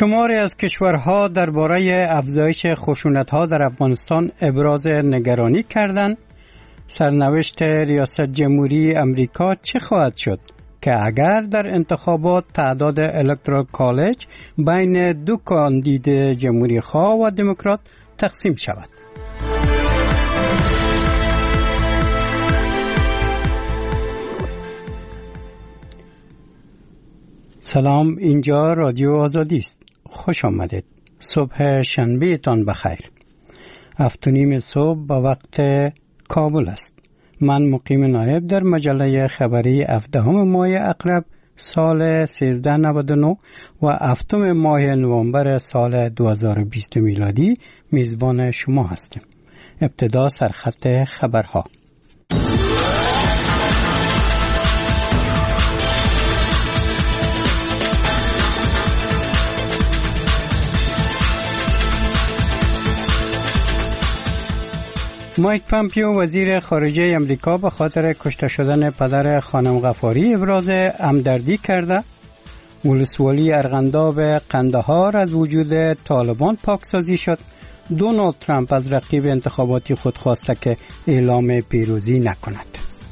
شماری از کشورها درباره افزایش خشونت‌ها در افغانستان ابراز نگرانی کردند. سرنوشت ریاست جمهوری امریکا چه خواهد شد که اگر در انتخابات تعداد الکترال کالج بین دو کاندید جمهوری خواه و دموکرات تقسیم شود؟ سلام، اینجا رادیو آزادی است. خوش آمدید. صبح شنبه تان بخیر. 7:30 صبح به وقت کابل است. من مقیم نایب در مجله خبری 17 ماه اقرب سال 1399 و 7 ماه نوامبر سال 2020 میلادی میزبان شما هستم. ابتدا سرخط خبرها. مایک پامپیو وزیر خارجه امریکا به خاطر کشته شدن پدر خانم غفاری ابراز همدردی کرده. ولسوالی ارغنداب قندهار از وجود طالبان پاکسازی شد. دونالد ترامپ از رقیب انتخاباتی خود خواسته که اعلام پیروزی نکند.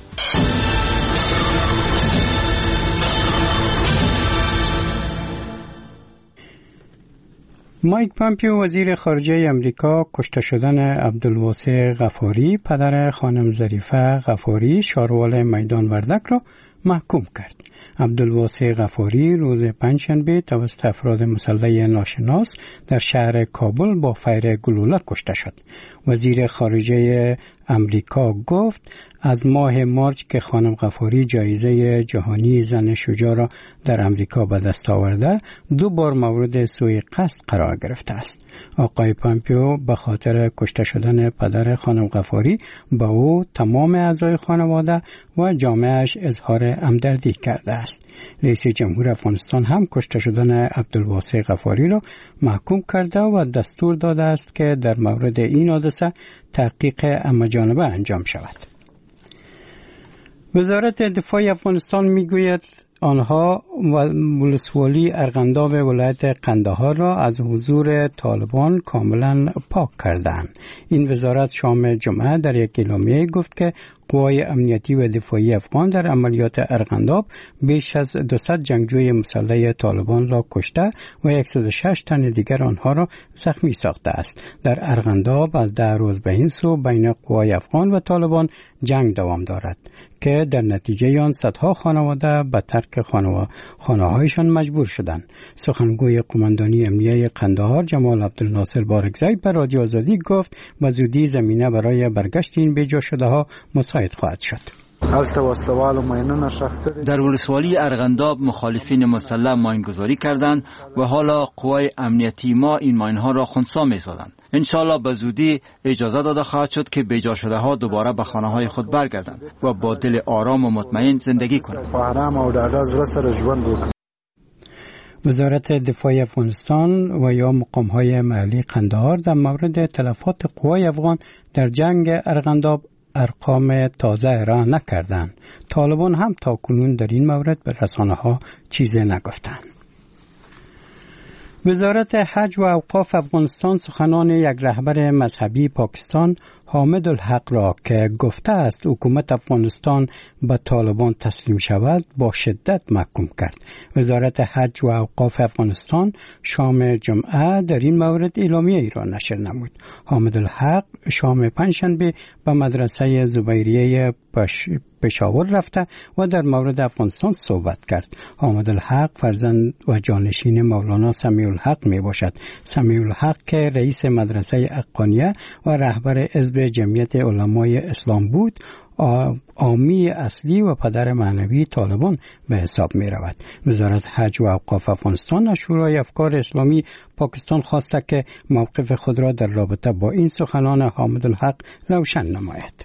مایک پامپیو وزیر خارجه امریکا کشته شدن عبدالواسع غفاری پدر خانم ظریفه غفاری شاروال میدان وردک را محکوم کرد. عبدالواسع غفاری روز پنجشنبه توسط افراد مسلح ناشناس در شهر کابل با فیر گلوله کشته شد. وزیر خارجه امریکا گفت از ماه مارچ که خانم غفاری جایزه جهانی زن شجاع را در امریکا به دست آورده 2 بار مورد سوء قصد قرار گرفته است. آقای پامپیو به خاطر کشته شدن پدر خانم غفاری به او، تمام اعضای خانواده و جامعهش اظهار همدردی کرده است. رئیس جمهور افغانستان هم کشته شدن عبدالواسع غفاری را محکوم کرده و دستور داده است که در مورد این حادثه تحقیق همه‌جانبه انجام شود. وزارت دفاع افغانستان میگوید آنها ولسوالی ارغنداب ولایت قندهار را از حضور طالبان کاملا پاک کردند. این وزارت شام جمعه در یک اعلامیه گفت که قوای امنیتی و دفاعی افغان در عملیات ارغنداب بیش از 200 جنگجوی مسلح طالبان را کشته و 106 تن دیگر آنها را زخمی ساخته است. در ارغنداب از 10 روز به این سو بین قوای افغان و طالبان جنگ دوام دارد که در نتیجه آن صدها خانواده به ترک خانه‌هایشان مجبور شدند. سخنگوی قماندانی امنیه قندهار جمال عبدالناصر بارکزی به رادیو آزادی گفت به زودی زمینه برای برگشت این بیجا شده ها مساعد خواهد شد. در ولسوالی ارغنداب مخالفین مسلح ماینگذاری کردند و حالا قوای امنیتی ما این ماینها را خنثی می‌سازند. انشالله به زودی اجازه داده خواهد شد که بیجا شده ها دوباره به خانه های خود برگردند و با دل آرام و مطمئن زندگی کنند. وزارت دفاع افغانستان و یا مقام‌های محلی قندهار در مورد تلفات قوای افغان در جنگ ارغنداب ارقام تازه ارائه نکردند. طالبان هم تاکنون در این مورد به رسانه‌ها چیزی نگفتند. وزارت حج و اوقاف افغانستان سخنان یک رهبر مذهبی پاکستان حامد الحق را که گفته است حکومت افغانستان به طالبان تسلیم شود با شدت محکوم کرد. وزارت حج و اوقاف افغانستان شام جمعه در این مورد اعلامیه ای را نشر نمود. حامد الحق شام پنجشنبه به مدرسه زبیریه پشاور رفته و در مورد افغانستان صحبت کرد. حامد الحق فرزند و جانشین مولانا سمیع الحق می باشد. سمیع الحق که رئیس مدرسه حقانیه و رهبر حزب جمعیت علمای اسلام بود، عامی اصلی و پدر معنوی طالبان به حساب می رود. وزارت حج و اوقاف افغانستان از شورای افکار اسلامی پاکستان خواسته که موقف خود را در رابطه با این سخنان حامد الحق روشن نماید.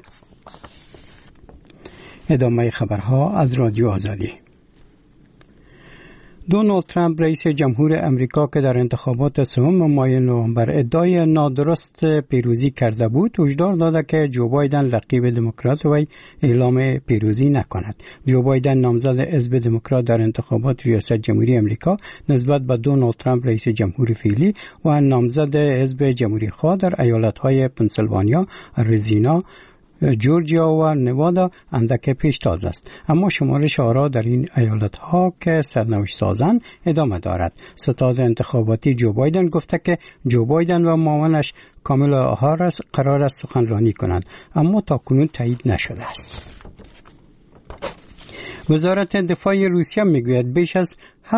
ادامه خبرها از رادیو آزادی. دونالد ترامپ رئیس جمهور امریکا که در انتخابات 3 ماه نوامبر ادعای نادرست پیروزی کرده بود، هشدار داده که جو بایدن رقیب دموکرات وی اعلام پیروزی نکند. جو بایدن نامزد حزب دموکرات در انتخابات ریاست جمهوری امریکا نسبت به دونالد ترامپ رئیس جمهور فعلی و نامزد حزب جمهوری خواه در ایالت‌های پنسیلوانیا، اریزونا، جورجیا و نوادا اندک پیشتاز است، اما شمارش آرا در این ایالت‌ها که سرنوشت سازند ادامه دارد. ستاد انتخاباتی جو بایدن گفته که جو بایدن و معاونش کامالا هاریس قرار است سخنرانی کنند، اما تاکنون تایید نشده است. وزارت دفاع روسیه میگوید بیش از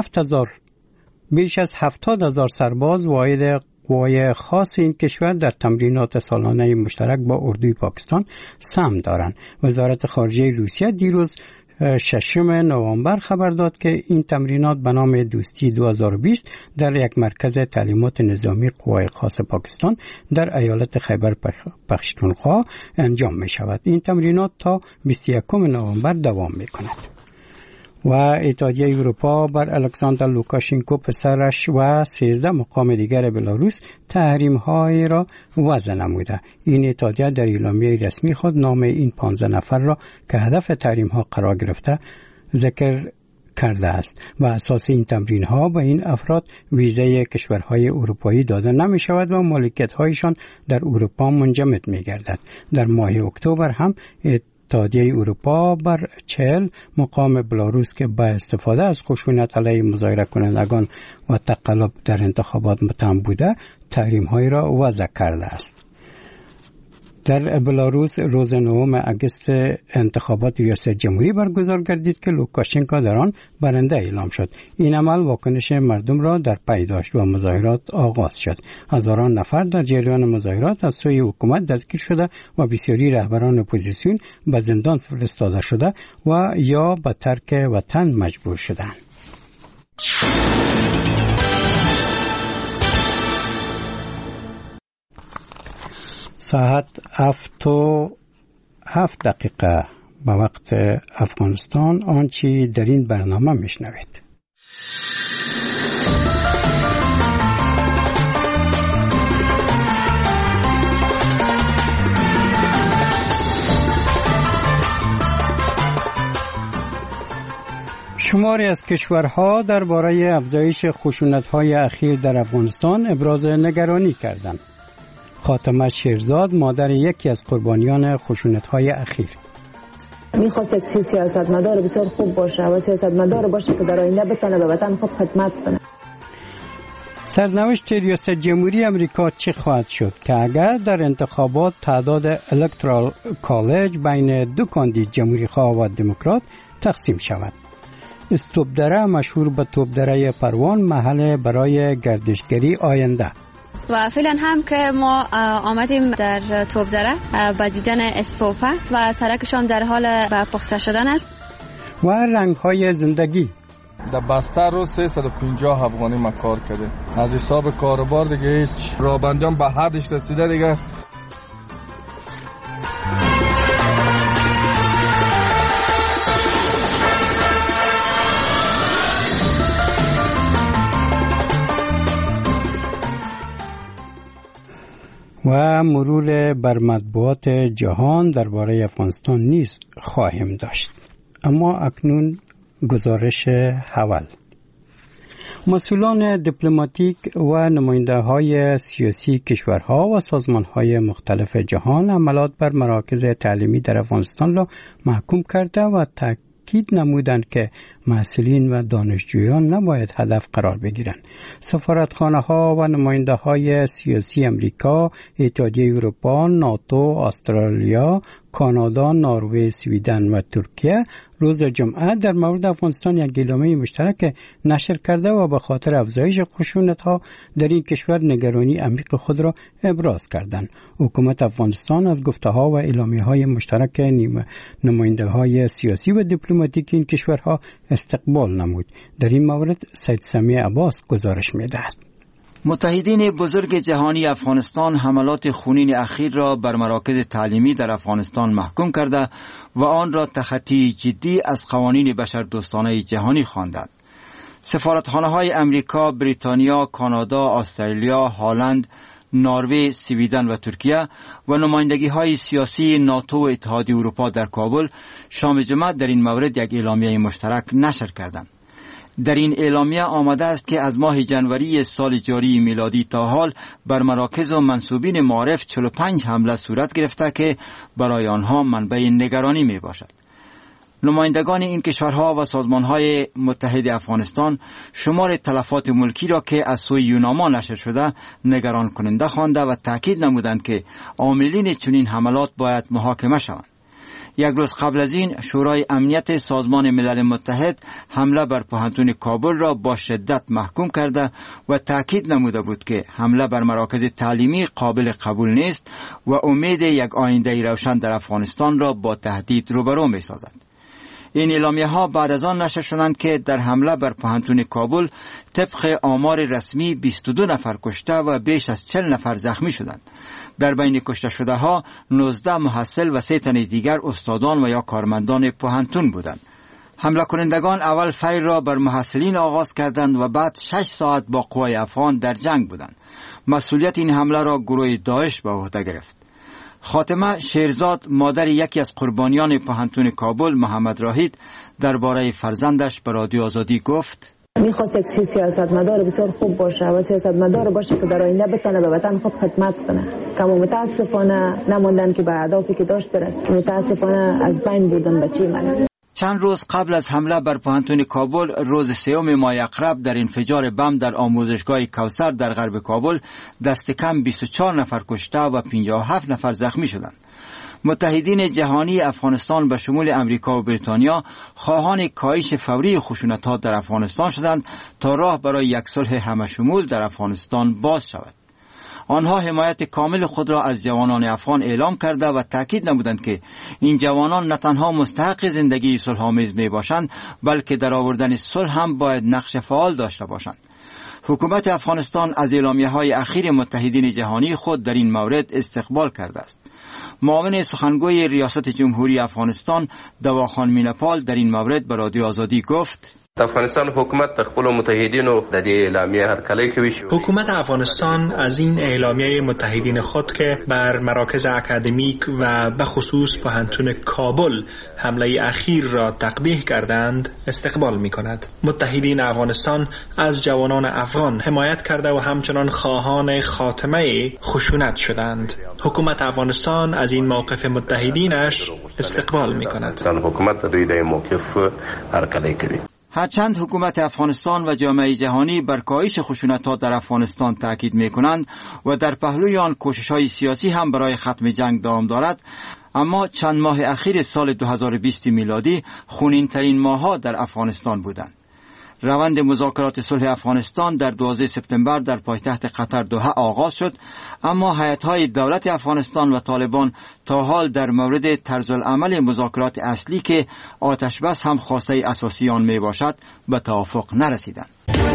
70,000 سرباز واحد قوای خاص این کشور در تمرینات سالانه مشترک با اردوی پاکستان سهم دارند. وزارت خارجه روسیه دیروز 6 نوامبر خبر داد که این تمرینات به نام دوستی 2020 در یک مرکز تعلیمات نظامی قوای خاص پاکستان در ایالت خیبر پختونخوا انجام می شود. این تمرینات تا 21 نوامبر دوام می کند. و اتحادیه اروپا بر الکساندر لوکاشنکو پسرش و 13 مقام دیگر بلاروس تحریم‌های را وضع نموده. این اتحادیه در اعلامیه رسمی خود نام این 15 نفر را که هدف تحریم‌ها قرار گرفته ذکر کرده است و اساس این تمرین‌ها به این افراد ویزای کشورهای اروپایی داده نمی شود و مالکیت‌هایشان در اروپا منجمد می گردد. در ماه اکتبر هم اتحادیه اروپا بر 40 مقام بلاروس که با استفاده از خشونت علیه مظاهره کنندگان و تقلب در انتخابات متهم بوده تحریم‌هایی را وضع کرده است. در بلاروس روز 9 اگست انتخابات ریاست جمهوری برگزار گردید که لوکاشنکو در آن برنده اعلام شد. این عمل واکنش مردم را در پی داشت و مظاهرات آغاز شد. هزاران نفر در جریان مظاهرات از سوی حکومت دستگیر شده و بسیاری رهبران اپوزیسیون به زندان فرستاده شده و یا به ترک وطن مجبور شدند. ساعت 7 دقیقه به وقت افغانستان آنچه در این برنامه میشنوید. شماری از کشورها درباره افزایش خشونت‌های اخیر در افغانستان ابراز نگرانی کردند. فاطمه شیرزاد مادر یکی از قربانیان خشونت‌های اخیر می‌خواست یک سیاستمدار بسیار خوب باشه و سیاستمدار باشه که در آینده بتونه به وطن خوب خدمت کنه. سرنوشت ریاست جمهوری امریکا چه خواهد شد که اگر در انتخابات تعداد الکترال کالج بین دو کاندید جمهوری خواه و دموکرات تقسیم شود؟ استوبدره مشهور به توپدره پروان محل برای گردشگری آینده و فعلا هم که ما آمدیم در توپدره با دیدن استوپه و سرکشان در حال به پخته شدن است. و رنگ‌های زندگی در بستر رو 350 افغانی ما کار کرده. از حساب کاربار دیگه هیچ رابندان به حدش رسیده دیگه. و مرور بر مطبوعات جهان درباره افغانستان نیز خواهیم داشت. اما اکنون گزارش اول. مسئولان دیپلماتیک و نماینده‌های سیاسی کشورها و سازمان‌های مختلف جهان حملات بر مراکز تعلیمی در افغانستان را محکوم کرده و تاکید نمودند که محصلین و دانشجویان نباید هدف قرار بگیرند. سفارتخانه‌ها و نماینده‌های سیاسی امریکا، اتحادیه اروپا، ناتو، استرالیا، کانادا، نروژ، سوئدن و ترکیه روز جمعه در مورد افغانستان یک اعلامیه مشترک نشر کرده و به خاطر افزایش خشونت‌ها در این کشور نگرانی عمیق خود را ابراز کردند. حکومت افغانستان از گفته‌ها و اعلامیه‌های مشترک نماینده‌های سیاسی و دیپلماتیک این کشورها استقبال نمود. در این مورد سید سمیع عباس گزارش می‌دهد. متحدین بزرگ جهانی افغانستان حملات خونین اخیر را بر مراکز تعلیمی در افغانستان محکوم کرده و آن را تخطی جدی از قوانین بشردوستانه جهانی خواندند. سفارتخانه‌های امریکا، بریتانیا، کانادا، استرالیا، هلند، نروژ، سویدن و ترکیه و نمایندگی‌های سیاسی ناتو و اتحادیه اروپا در کابل شام جمعه در این مورد یک اعلامیه مشترک نشر کردند. در این اعلامیه آمده است که از ماه جنوری سال جاری میلادی تا حال بر مراکز و منسوبین معارف 45 حمله صورت گرفته که برای آنها منبع نگرانی می باشد. نمایندگان این کشورها و سازمانهای متحد افغانستان شمار تلفات ملکی را که از سوی یوناما نشر شده نگران کننده خوانده و تاکید نمودند که عاملین چنین حملات باید محاکمه شوند. یک روز قبل از این شورای امنیت سازمان ملل متحد حمله بر پوهنتون کابل را با شدت محکوم کرده و تاکید نموده بود که حمله بر مراکز تعلیمی قابل قبول نیست و امید یک آینده روشن در افغانستان را با تهدید روبرو می سازد. این اعلامیه ها بعد از آن نشر شدند که در حمله بر پوهنتون کابل طبق آمار رسمی 22 نفر کشته و بیش از 40 نفر زخمی شدند. در بین کشته شده ها 19 محصل و 3 تن دیگر استادان و یا کارمندان پوهنتون بودند. حمله کنندگان اول فیر را بر محصلین آغاز کردند و بعد 6 ساعت با قوای افغان در جنگ بودند. مسئولیت این حمله را گروه داعش به عهده گرفت. خاتمه شیرزاد، مادر یکی از قربانیان پوهنتون کابل، محمد راهید، درباره فرزندش به رادیو آزادی گفت: میخواست یک سیاستمدار بسیار خوب باشه و سیاستمدار باشه که در آینده بتونه به وطن خود خدمت کنه. کما متاسفانه نموندن که به اهدافی که داشت برسه. متاسفانه از بین بودن بچه من. چند روز قبل از حمله بر پوهنتون کابل، روز 3 ماه اقرب، در انفجار بم در آموزشگاه کوثر در غرب کابل دست کم 24 نفر کشته و 57 نفر زخمی شدند. متحدین جهانی افغانستان به شمول امریکا و بریتانیا خواهان کاهش فوری خشونت‌ها در افغانستان شدند تا راه برای یک صلح همه‌شمول در افغانستان باز شود. آنها حمایت کامل خود را از جوانان افغان اعلام کرده و تاکید نمودند که این جوانان نه تنها مستحق زندگی صلح‌آمیز می باشند، بلکه در آوردن صلح هم باید نقش فعال داشته باشند. حکومت افغانستان از اعلامیه‌های اخیر متحدین جهانی خود در این مورد استقبال کرده است. معاون سخنگوی ریاست جمهوری افغانستان دواخان مینپال در این مورد به رادیو آزادی گفت: افغانستان حکومت خپل متحدینو د دې اعلامیه هرکلی کوي. حکومت افغانستان از این اعلامیه متحدین خود که بر مراکز اکادمیک و به خصوص پوهنتون کابل حمله اخیر را تقبیح کردند استقبال می‌کند. متحدین افغانستان از جوانان افغان حمایت کرده و همچنان خواهان خاتمه خشونت شدند. حکومت افغانستان از این موقف متحدینش استقبال می‌کند. حکومت دوی د موقف هرکلی کوي. هرچند حکومت افغانستان و جامعه جهانی بر کاهش خشونت‌ها در افغانستان تاکید می‌کنند و در پهلوی آن کوشش‌های سیاسی هم برای ختم جنگ دوام دارد، اما چند ماه اخیر سال 2020 میلادی خونین‌ترین ماه‌ها در افغانستان بودند. روند مذاکرات صلح افغانستان در 12 سپتامبر در پایتخت قطر دوحه آغاز شد، اما هیئت‌های دولت افغانستان و طالبان تا حال در مورد طرزالعمل مذاکرات اصلی که آتش بس هم خواسته اساسی آن می باشد به توافق نرسیدند.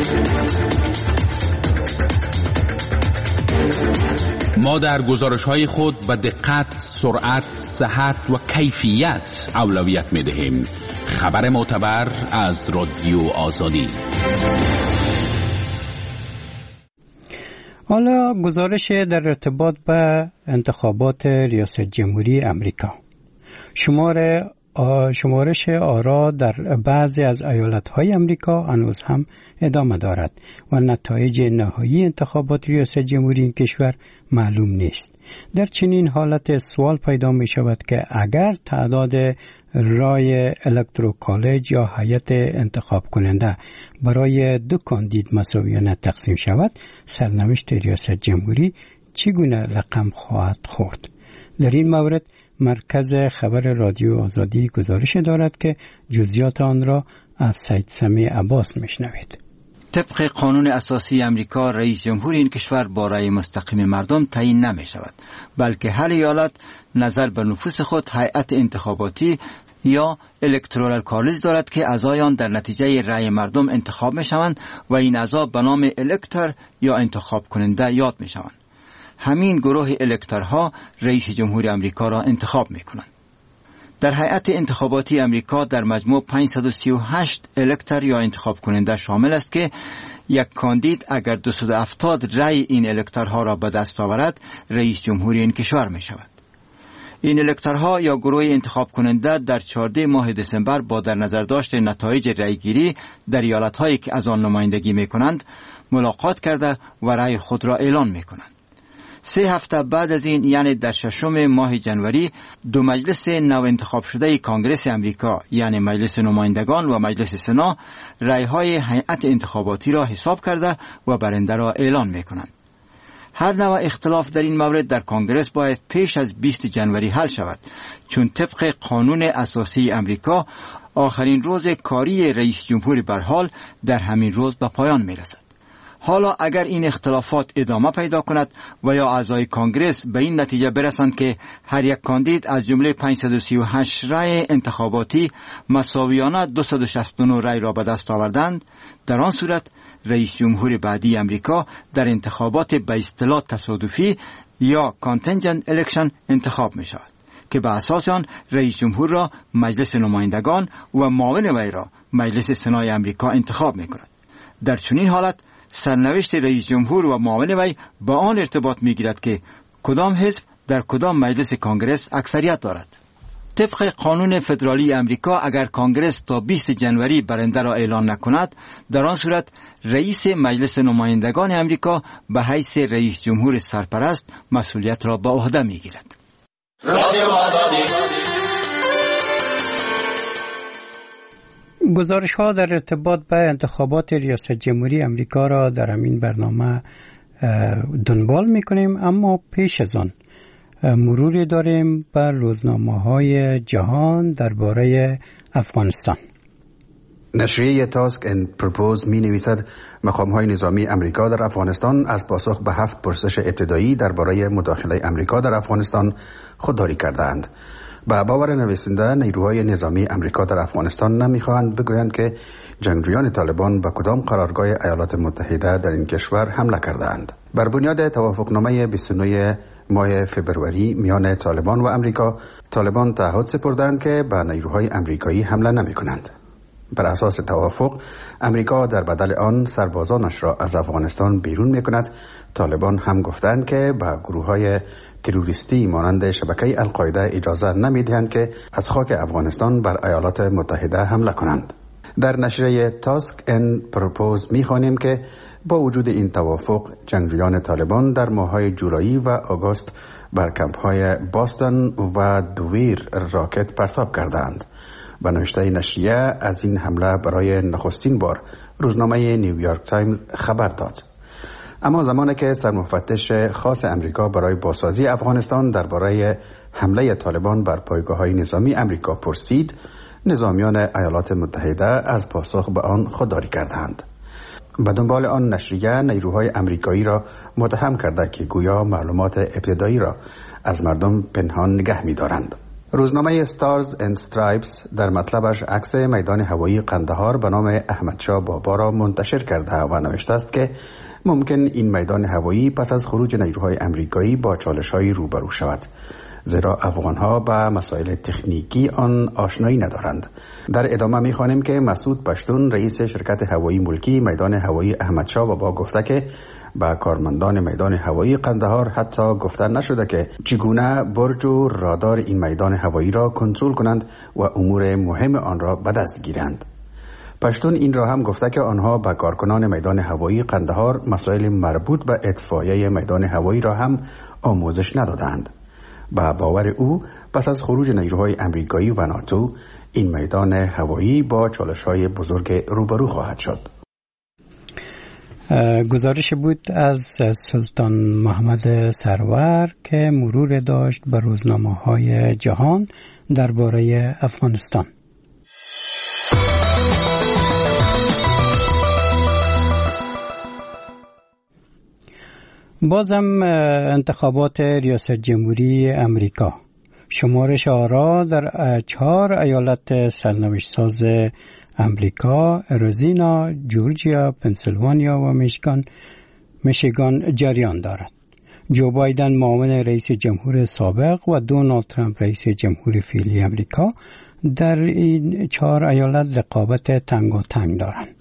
ما در گزارش‌های خود به دقت، سرعت، صحت و کیفیت اولویت می‌دهیم. خبر معتبر از رادیو آزادی. حالا گزارش در ارتباط به انتخابات ریاست جمهوری امریکا. شمارش آرا در بعضی از ایالت‌های امریکا هنوز هم ادامه دارد و نتایج نهایی انتخابات ریاست جمهوری این کشور معلوم نیست. در چنین حالت سوال پیدا می شود که اگر تعداد رای الکترو کالج یا هیئت انتخاب کننده برای 2 کاندید مساویانه تقسیم شود، سرنوشت ریاست جمهوری چگونه رقم خواهد خورد؟ در این مورد مرکز خبر رادیو آزادی گزارش دارد که جزئیات آن را از سید سمیع عباس میشنوید. طبق قانون اساسی امریکا، رئیس جمهور این کشور با رأی مستقیم مردم تعیین نمی شود، بلکه هر ایالت نظر به نفوس خود هیئت انتخاباتی یا الکترال کالج دارد که اعضایان در نتیجه رأی مردم انتخاب می شوند و این اعضا به نام الکتر یا انتخاب کننده یاد می شوند. همین گروه الکترها رئیس جمهور امریکا را انتخاب می کنند. در هیئت انتخاباتی امریکا در مجموع 538 الکتر یا انتخاب کننده شامل است که یک کاندید اگر 270 رأی این الکترها را به دست آورد رئیس جمهوری این کشور می شود. این الکترها یا گروه انتخاب کننده در 14 ماه دسامبر با در نظر داشت نتایج رأیگیری در ایالت‌هایی که از آن نمایندگی می‌کنند ملاقات کرده و رأی خود را اعلان می‌کنند. 3 هفته بعد از این یعنی در 6 ماه جنوری دو مجلس نو انتخاب شده کانگرس امریکا یعنی مجلس نمایندگان و مجلس سنا رأی‌های هیئت انتخاباتی را حساب کرده و برنده را اعلان می‌کنند. هر نوع اختلاف در این مورد در کانگرس باید پیش از 20 جنوری حل شود چون طبق قانون اساسی امریکا آخرین روز کاری رئیس جمهور برحال در همین روز به پایان می رسد. حالا اگر این اختلافات ادامه پیدا کند و یا اعضای کانگرس به این نتیجه برسند که هر یک کاندید از جمله 538 رأی انتخاباتی مساویانه 269 رأی را به دست آوردند، در آن صورت رئیس جمهور بعدی امریکا در انتخابات به اصطلاح تصادفی یا کانتنجنت الیکشن انتخاب می شود که به اساس آن رئیس جمهور را مجلس نمایندگان و معاون وی را مجلس سنای امریکا انتخاب می کند. در چنین حالت سرنوشت رئیس جمهور و معاون وی با آن ارتباط می گیرد که کدام حزب در کدام مجلس کانگرس اکثریت دارد. طبق قانون فدرالی امریکا اگر کانگرس تا 20 جنوری برنده را اعلان نکند، در آن صورت رئیس مجلس نمایندگان امریکا به حیث رئیس جمهور سرپرست مسئولیت را به عهده می گیرد. گزارش ها در ارتباط به انتخابات ریاست جمهوری امریکا را در همین برنامه دنبال می کنیم، اما پیش از آن مروری داریم بر روزنامه های جهان درباره افغانستان. نشریه تاسک اند پرپوز می نویسد مقام های نظامی امریکا در افغانستان از پاسخ به 7 پرسش ابتدایی درباره مداخله امریکا در افغانستان خودداری کردند. با باور نویسنده نیروهای نظامی امریکا در افغانستان نمیخواهند بگویند که جنگجویان طالبان به کدام قرارگاه ایالات متحده در این کشور حمله کردند. بر بنیاد توافقنامه 29 ماه فبروری میان طالبان و امریکا، طالبان تعهد سپردند که به نیروهای امریکایی حمله نمی کنند. بر اساس توافق امریکا در بدل آن سربازانش را از افغانستان بیرون می کند. طالبان هم گفتند که به گروه‌های تروریستی مانند شبکه القاعده اجازه نمی دهند که از خاک افغانستان بر ایالات متحده حمله کنند. در نشریه تاسک اند پرپوز می خوانیم که با وجود این توافق جنگجویان طالبان در ماه‌های جولای و آگوست بر کمپ‌های باستون و دویر راکت پرتاب کردند. به نوشته نشریه از این حمله برای نخستین بار روزنامه نیویورک تایمز خبر داد. اما زمانی که سرمفتش خاص امریکا برای بازسازی افغانستان درباره حمله طالبان بر پایگاه‌های نظامی امریکا پرسید، نظامیان ایالات متحده از پاسخ به آن خودداری کردند. به دنبال آن نشریه نیروهای امریکایی را متهم کرده که گویا معلومات ابتدایی را از مردم پنهان نگه می‌دارند. روزنامه ستارز اند استرایپس در مطلبش عکس میدان هوایی قندهار به نام احمدشاه بابا را منتشر کرده و نوشته است که ممکن این میدان هوایی پس از خروج نیروهای امریکایی با چالش‌های روبرو شود، زیرا افغان‌ها به مسائل تکنیکی آن آشنایی ندارند. در ادامه می‌خوانیم که مسعود پشتون رئیس شرکت هوایی ملکی میدان هوایی احمدشاه بابا گفته که با کارمندان میدان هوایی قندهار حتی گفته نشده که چگونه برج و رادار این میدان هوایی را کنترل کنند و امور مهم آن را به دست گیرند. پشتون این را هم گفته که آنها به کارکنان میدان هوایی قندهار مسائل مربوط به اطفائیه میدان هوایی را هم آموزش ندادند. با باور او پس از خروج نیروهای امریکایی و ناتو این میدان هوایی با چالش‌های بزرگ روبرو خواهد شد. گزارش بود از سلطان محمد سرور که مرور داشت به روزنامه‌های جهان درباره افغانستان. بازم انتخابات ریاست جمهوری امریکا. شمارش آرا در 4 ایالت سرنوشت ساز امریکا، اریزونا، جورجیا، پنسیلوانیا و میشیگان جریان دارد. جو بایدن معاون رئیس جمهور سابق و دونالد ترامپ رئیس جمهور فعلی امریکا در این 4 ایالت رقابت تنگاتنگ دارند.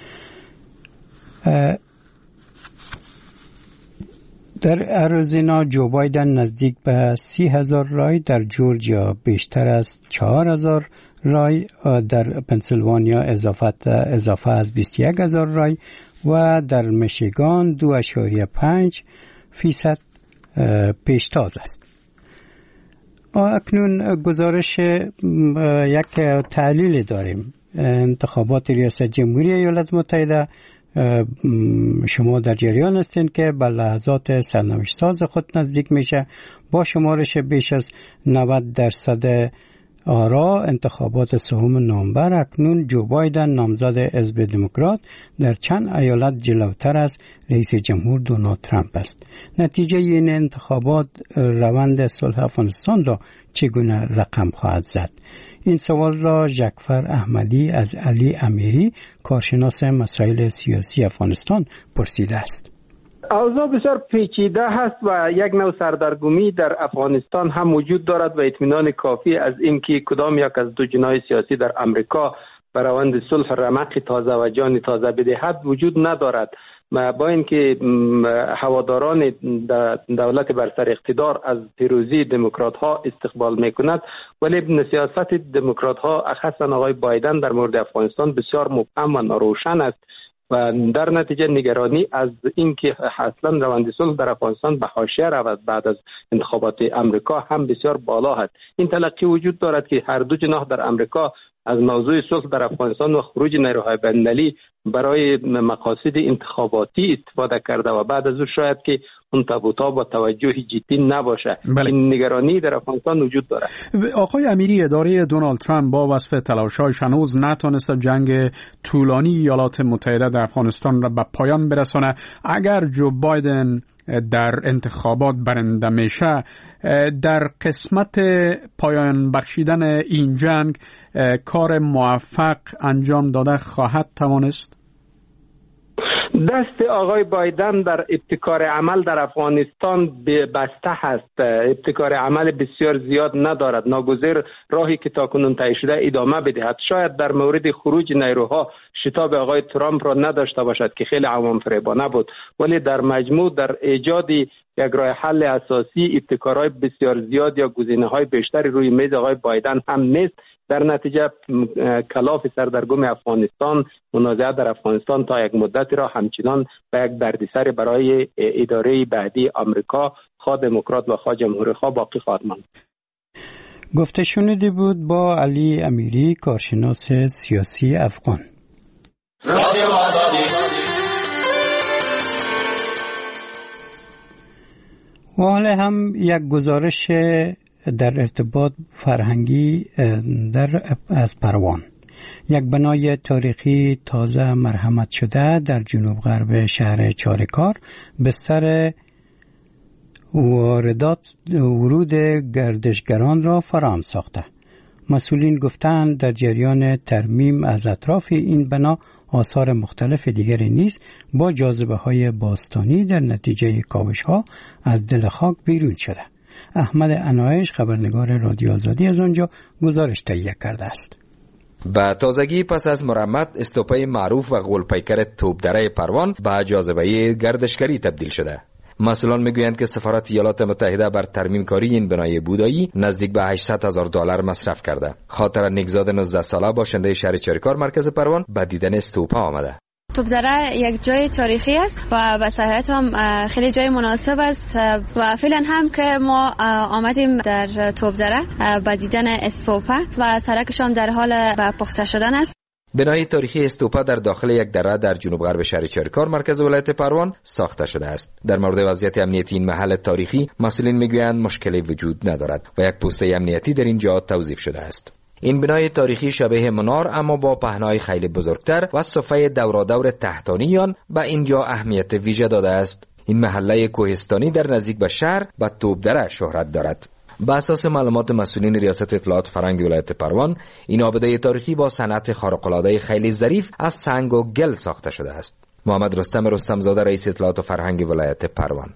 در اریزونا جو بایدن نزدیک به 30,000 رای، در جورجیا بیشتر از 4,000 رای، در پنسیلوانیا اضافه از 21,000 رای و در میشیگان 2.5% پیشتاز است. اکنون گزارش یک تحلیل داریم. انتخابات ریاست جمهوری ایالات متحده، شما در جریان هستین که به لحظات سرنوشت ساز خود نزدیک میشه. با شمارش بیش از 90% آرا انتخابات سوم نوامبر اکنون جو بایدن نامزد حزب دموکرات در چند ایالت جلوتر از رئیس جمهور دونالد ترامپ است. نتیجه این انتخابات روند صلح افغانستان را چگونه رقم خواهد زد؟ این سوال را ژکفر احمدی از علی امیری، کارشناس مسائل سیاسی افغانستان، پرسیده است. اوضاع بسیار پیچیده هست و یک نوع سردرگمی در افغانستان هم وجود دارد و اطمینان کافی از اینکه کدام یک از دو جناح سیاسی در امریکا بر روند صلح رمق تازه و جان تازه بدهد وجود ندارد. با اینکه هواداران دولت بر سر اقتدار از پیروزی دموکرات ها استقبال میکند، ولی سیاست دموکرات ها خاصا آقای بایدن در مورد افغانستان بسیار مبهم و ناروشن است و در نتیجه نگرانی از اینکه اصلا روند صلح در افغانستان به حاشیه رود بعد از انتخابات امریکا هم بسیار بالا است. این تلقی وجود دارد که هر دو جناح در امریکا از موضوع صلح در افغانستان و خروج نیروهای بین‌المللی برای مقاصد انتخاباتی استفاده کرده و بعد از او شاید که اون تابوتاب و توجه جدی نباشه. این نگرانی در افغانستان وجود دارد. آقای امیری، اداره دونالد ترامپ با وصف تلاش‌هایش هنوز نتونسته جنگ طولانی ایالات متحده در افغانستان را به پایان برسانه. اگر جو بایدن در انتخابات برنده میشه، در قسمت پایان بخشیدن این جنگ کار موفق انجام داده خواهد توانست؟ دست آقای بایدن در ابتکار عمل در افغانستان بسته هست. ابتکار عمل بسیار زیاد ندارد. ناگزیر راهی که تاکنون طی شده ادامه بدهد. شاید در مورد خروج نیروها شتاب آقای ترامپ را نداشته باشد که خیلی عوام فریبانه بود، ولی در مجموع در ایجاد یک راه حل اساسی ابتکارهای بسیار زیاد یا گزینه‌های بیشتری روی میز آقای بایدن هم نیست. در نتیجه کلاف سردرگم افغانستان، منازعه در افغانستان تا یک مدتی را همچنان به یک دردسر برای اداره بعدی آمریکا، خواه دموکرات و خواه جمهوری خواه، باقی خواهد ماند. گفته شنیده بود با علی امیری، کارشناس سیاسی افغان. و حالا هم یک گزارش در ارتباط فرهنگی از پروان. یک بنای تاریخی تازه مرحمت شده در جنوب غرب شهر چارکار بستر ورود گردشگران را فراهم ساخته. مسئولین گفتند در جریان ترمیم از اطراف این بنا آثار مختلف دیگری نیز با جاذبه‌های باستانی در نتیجه کاوش‌ها از دل خاک بیرون شده. احمد عنایش، خبرنگار رادیو آزادی، از آنجا گزارش تهیه کرده است. با تازگی پس از مرمت، استوپای معروف و غول‌پیکر توپدره پروان به جاذبه گردشگری تبدیل شده. مسئولان میگویند که سفارت ایالات متحده بر ترمیم کاری این بنای بودایی نزدیک به $800,000 مصرف کرده. خاطر نیکزاد 19 ساله باشنده شهر چارکار مرکز پروان به دیدن استوپا آمده. توپدره یک جای تاریخی است و به صحت هم خیلی جای مناسب است و فعلا هم که ما آمدیم در توپدره به دیدن استوپا و سرکش هم در حال پخته شدن است. بنای تاریخی استوپا در داخل یک دره در جنوب غرب شهر چارکار مرکز ولایت پروان ساخته شده است. در مورد وضعیت امنیتی این محل تاریخی مسئولین میگویند مشکلی وجود ندارد و یک پوسته امنیتی در اینجا توظیف شده است. این بنای تاریخی شبیه منار اما با پهنای خیلی بزرگتر و صفحه دورادور تحتانی آن به اینجا اهمیت ویژه داده است. این محله کوهستانی در نزدیک به شهر به توپدره شهرت دارد. بر اساس معلومات مسئولین ریاست اطلاعات فرهنگی ولایت پروان، این آبده تاریخی با صنعت خارق‌العاده خیلی ظریف از سنگ و گل ساخته شده است. محمد رستم رستمزاده، رئیس اطلاعات فرهنگی ولایت پروان.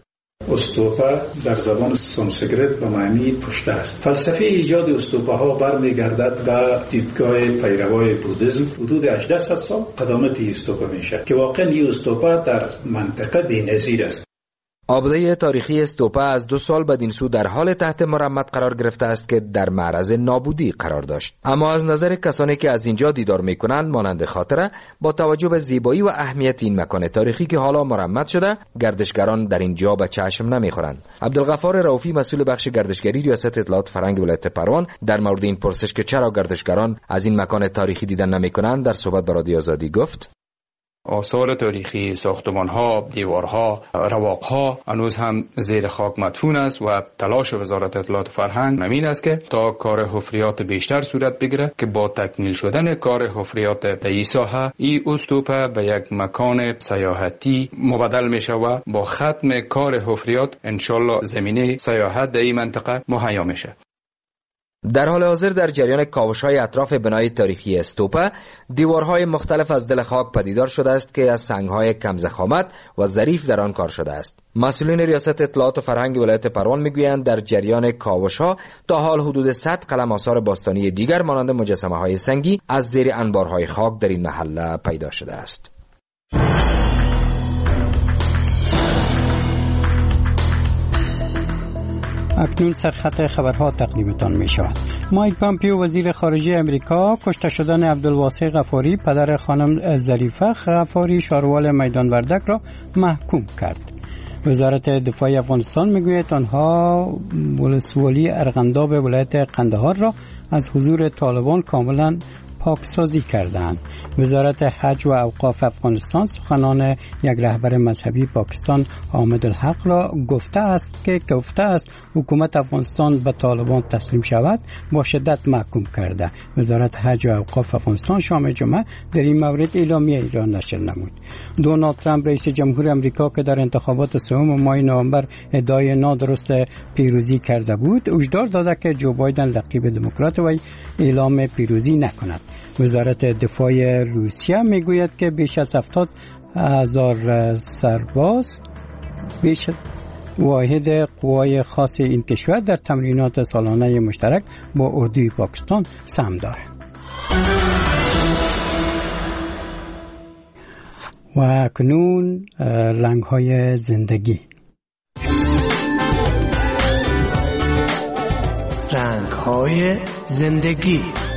استوپا در زبان سانسکریت به معنی پشته است. فلسفه ایجاد استوپاها برمیگردد به دیدگاه پیروای بودیسم. حدود 1800 سال قدامت استوپا میشه که واقعا این استوپا در منطقه بی‌نظیر است. آبده تاریخی استوپا از 2 سال بدین سو در حال تحت مرمت قرار گرفته است که در معرض نابودی قرار داشت. اما از نظر کسانی که از اینجا دیدار میکنند مانند خاطره، با توجه به زیبایی و اهمیت این مکان تاریخی که حالا مرمت شده، گردشگران در اینجا به چشم نمیخورند. عبدالغفار رؤوفی، مسئول بخش گردشگری ریاست اطلاعات فرهنگ ولایت پروان، در مورد این پرسش که چرا گردشگران از این مکان تاریخی دیدن نمیکنند در صحبت با رادیو آزادی گفت: آثار تاریخی، ساختمان‌ها، دیوارها، رواق‌ها هنوز هم زیر خاک مدفون است و تلاش وزارت اطلاعات فرهنگ همین است که تا کار حفریات بیشتر صورت بگیره که با تکمیل شدن کار حفریات در این ساحه این استوپا به یک مکان سیاحتی مبدل میشه و با ختم کار حفریات انشالله زمینه سیاحت در این منطقه مهیا میشه. در حال حاضر در جریان کاوش‌های اطراف بنای تاریخی استوپا، دیوارهای مختلف از دل خاک پدیدار شده است که از سنگ‌های کم ضخامت و ظریف در آن کار شده است. مسئولین ریاست اطلاعات و فرهنگ ولایت پروان میگویند در جریان کاوش‌ها تا حال حدود 100 قلم آثار باستانی دیگر مانند مجسمه‌های سنگی از زیر انبارهای خاک در این محله پیدا شده است. اکنون سرخط خبرها تقدیمتان می شود. مایک پامپیو وزیر خارجه امریکا کشته شدن عبدالواسع غفاری پدر خانم ظریفه غفاری شاروال میدان وردک را محکوم کرد. وزارت دفاع افغانستان میگوید آنها ولسوالی ارغنداب ولایت قندهار را از حضور طالبان کاملا پاکسازی کردند. وزارت حج و اوقاف افغانستان سخنان یک رهبر مذهبی پاکستان حامد الحق را گفته است حکومت افغانستان به طالبان تسلیم شود با شدت محکوم کرده. وزارت حج و اوقاف افغانستان شام جمعه در این مورد اعلامیه را نشر نمود. دونالد ترامپ رئیس جمهور امریکا که در انتخابات سوم ماه نوامبر ادعای نادرست پیروزی کرده بود، هشدار داده که جو بایدن لقب دموکرات وی اعلام پیروزی نکند. وزارت دفاع روسیه میگوید که بیش از 70,000 سرباز بیش واحد قوای خاص این کشور در تمرینات سالانه مشترک با اردوی پاکستان سهم دارد. و کنون رنگ‌های زندگی. رنگ‌های زندگی.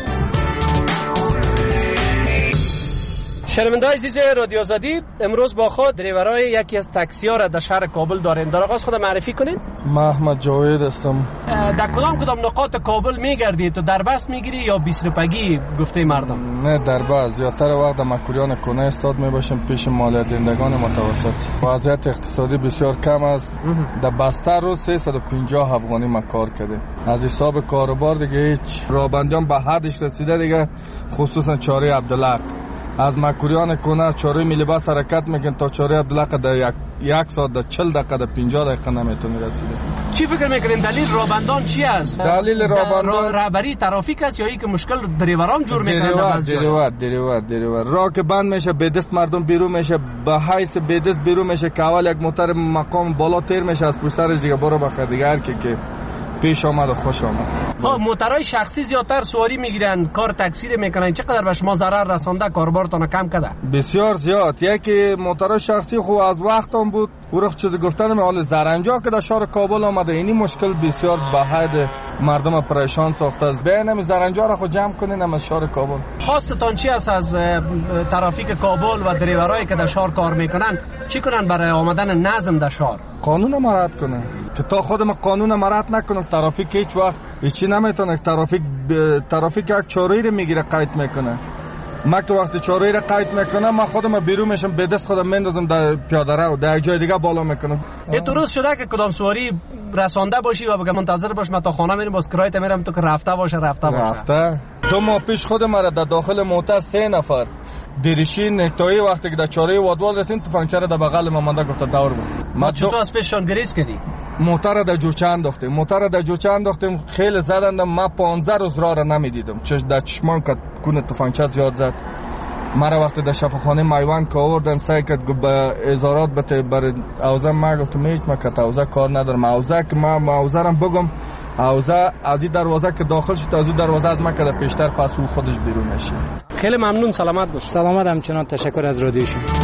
شنونده‌های عزیز رادیو آزادی، امروز با خود دریورای یکی از تاکسی‌ها را در شهر کابل داریم. در آغاز خود معرفی کنید. محمد جاوید هستم. در کدام نقاط کابل میگردید؟ تو دربست میگیری یا 20 روپگی گفته مردم؟ نه دربست، زیادتر وقت در مکوریان کنه استاد میباشیم پیش مالیات دهندگان متوسط. وضعیت اقتصادی بسیار کم است. در بستر روز 350 افغانی ما کار کرده. از حساب کاروبار دیگه هیچ رابندیان به حدش رسیده دیگه، خصوصا چاره عبدالحق. از مکوریان کنه چاره میلیباس حرکت میکن تا چاره عبدالحق در یک ساعت در 40 دقیقه در 50 دقیقه نمیتونی رسیده. چی فکر میکنین دلیل رابندان چی است؟ دلیل رابندان رهبری ترافیک است یا ای که مشکل دریوران جور میکنن؟ دریور راه که بند میشه به دست مردم بیرون میشه، به حیث به دست بیرون میشه که اول یک موتر مقام بالا تیر میشه از پشت سرش دیگه برو بخیر دیگه هر که پیش آمد و خوش آمد. موترهای شخصی زیادتر سواری میگیرن، کار تاکسی میکنن، چقدر به شما ضرر رسانده، کاربارتون کم کرده؟ بسیار زیاد. یکی موترهای شخصی خوب از وقتم بود، او چیزی گفتن حال زرنجا که در شهر کابل آمده، اینی مشکل بسیار به حد مردم پریشان ساخته است. ببینم زرنجا را خود جمع کنین از شهر کابل. خواستتان چی است از ترافیک کابل و دریورایی که در شهر کار میکنن؟ چی کنن برای آمدن نظم در شهر؟ قانون مراعات کنن. که تا خودم قانون مراعات نکنم ترافیک هیچ وقت هیچی نمیتونه. ترافیک یک چاره‌ای رو میگیره قید میکنه. ما که وقتی چاره‌ای رو قید میکنم ما خودم بیرون میشم به دست خودم میندازم در پیاده رو در جای دیگه بالا میکنم. یه درست شده که کدام سواری رسانده باشی و بگم منتظر باش من تا خانه میرم باز کرایت میرم تو که رفته باشه. 2 ماه پیش خود مرا در داخل موتر 3 نفر دریشی نکتایی وقتی که در چاره وادوال رسیم تو فنکچر در بغل ما مونده گفت دور بس. ما چطور از پیششان گریز کردی؟ موتر در جوچه انداختیم خیلی زدند. ما 15 روز راه را نمیدیدم. در چشمان که کنه تو فنکچر زیاد زد. مرا وقتی در شفاخانه میوان که آوردن سعی کرد به ازارات بته بر اوزه ما گفتم میش ما که اوزه کار ندارم اوزه که ما اوزه رم بگم اوزه از این دروازه که داخل شد از اون دروازه از ما که پیشتر پس او خودش بیرون نشه. خیلی ممنون. سلامت باش. سلامت همچنان. تشکر از رادیو شما.